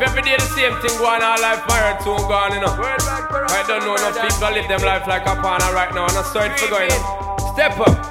every day the same thing going on, life marathon gone, you know. I don't know enough people live them life like a partner right now, and I start for going on. Step up.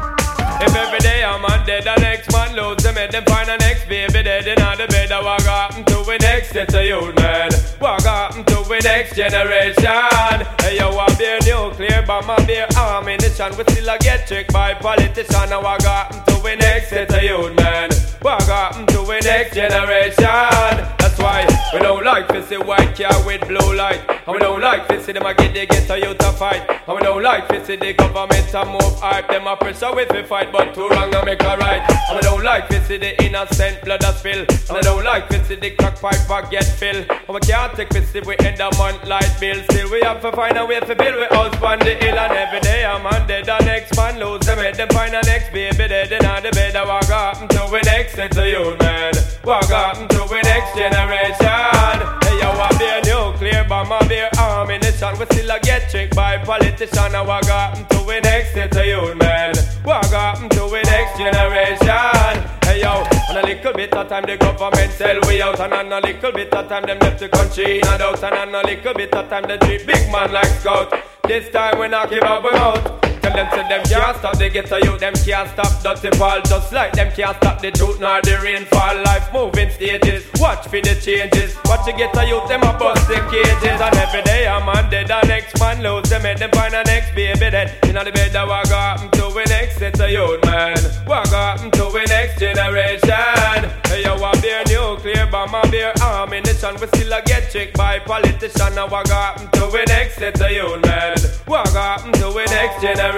If every day a man dead, the next man lose them head, them find the next baby dead in the bed. What happen to we next set of youth, man? What happen to we next generation? Hey, yo, I be nuclear bomb, I be ammunition. We still a get tricked by politicians. What happen to we next set of youth, man? What happen to we next generation? That's why we don't like to see white car with blue light, and we don't like to see them a get a youth a fight, and we don't like to see the government a move hype. Them a pressure with we fight, but too wrong and make a right. And I don't like to see the innocent blood a spill, and I don't like to see the crack pipe get filled. And we can't take this if we end a month light bill. Still we have to find a way to build we house on the hill. And every day a man dead, the next man lose them head. Them find the next baby dead in the bed. What happen to we next set of youth, man? What happen to we next generation? Hey, yo, I be a nuclear bomb, I be a ammunition. We still a get tricked by politicians. What happen to we next set of youth, man? What happen to we next generation? Hey yo, and a little bit of time the government sell we out, and a little bit of time them left the country in a doubt, and a little bit of time they treat big man like scout. This time we not give up out. Tell them say them can't stop the ghetto youth, them can't stop dirty fall. Just like them can't stop the truth nor the rainfall. Life moving stages, watch for the changes. Watch the ghetto youth, them a bust the cages. And every day a man dead, the next man lose them head. Them find the next baby dead in the bed. What happen to we next set of youth, man? What happen to we next generation? Hey yo, I be a nuclear bomb, I be a ammunition. We still a get tricked by politicians. What happen to we next set of youth, man? What happen to we next generation?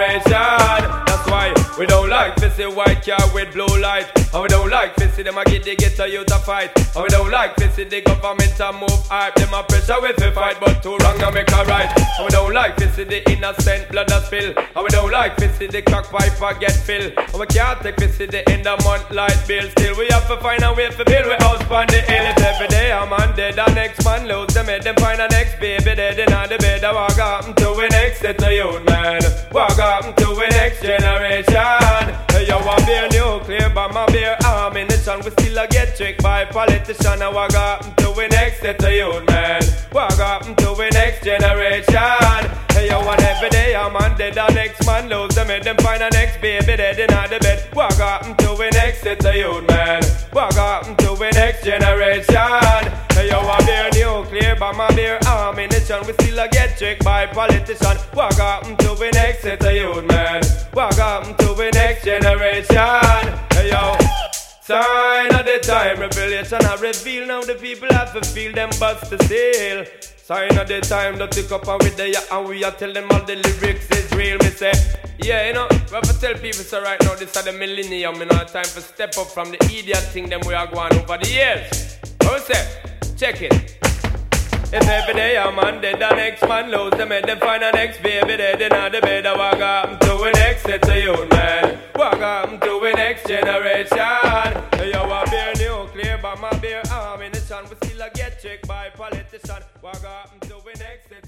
That's why we don't like to see white car with blue light, and we don't like to see them a get a youth a fight, and we don't like to see the government a move hype. Them a pressure with a fight, but too wrong and make a right. And we don't like to see the innocent blood a spill, and we don't like to see the crack pipe a get filled. And we can't take to see the end of month light bill. Still we have to find a way to build we house on the hill. If every day a man dead, the next man lose them head. Them find the next baby dead in the bed. What happen to we next set of youth, man? What happen to we next generation? Hey yo, I be a nuclear bomb, I be a ammunition. We still a get tricked by politicians. What happen to we next set of youth, man? What happen to we next generation? Hey yo, and every day a man dead, the next man lose them head. Them find the next baby dead in the bed. What happen to we next set of youth, man? What happen to we next generation? Hey yo, I be a nuclear bomb, I be a ammunition. We still a get tricked by politicians. What happen to we next set of youth, man? What happen to we next generation? Hey yo, sign of the time, revelation I reveal. Now the people have to feel them bust the seal. Sign of the time, don't take up and with the and we are tell them all the lyrics is real. Me say, yeah, you know, we have to tell people so right now this is the millennium, you know, time to step up from the idiot thing them we are going over the years. What we say? Check it. If every day a man dead, the next man lose them head. Them find the next baby dead in the bed. What happen to we next set of youth, man? What happen to we next generation? Hey, yo, I be a nuclear bomb, I be a ammunition. We still a get tricked by politicians. What happen to we next set